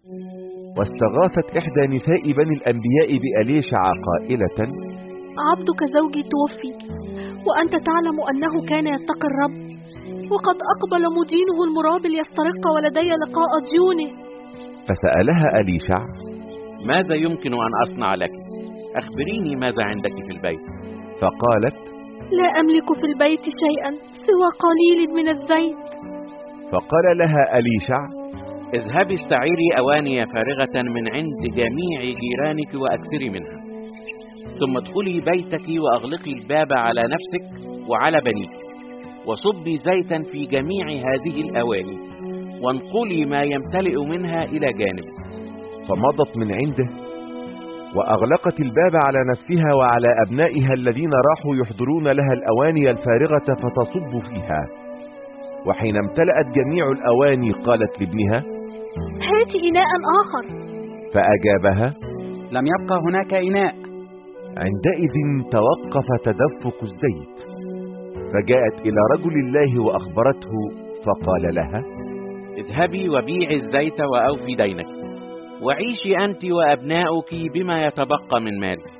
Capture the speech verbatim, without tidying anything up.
واستغاثت إحدى نساء بني الأنبياء بأليشع قائلة: عبدك زوجي توفي، وأنت تعلم أنه كان يتقي الرب، وقد أقبل مدينه المراب ليسترق ولدي لقاء ديونه. فسألها أليشع: ماذا يمكن أن أصنع لك؟ أخبريني ماذا عندك في البيت. فقالت: لا أملك في البيت شيئا سوى قليل من الزيت. فقال لها أليشع: اذهبي استعيري أواني فارغة من عند جميع جيرانك وأكثري منها، ثم ادخلي بيتك وأغلقي الباب على نفسك وعلى بنيك، وصبي زيتا في جميع هذه الأواني، وانقلي ما يمتلئ منها إلى جانب. فمضت من عنده وأغلقت الباب على نفسها وعلى أبنائها الذين راحوا يحضرون لها الأواني الفارغة فتصب فيها. وحين امتلأت جميع الأواني قالت لابنها: هات إناء آخر. فأجابها: لم يبقى هناك إناء. عندئذ توقف تدفق الزيت، فجاءت إلى رجل الله وأخبرته، فقال لها: اذهبي وبيعي الزيت وأوفي دينك، وعيشي أنت وأبناؤك بما يتبقى من مالك،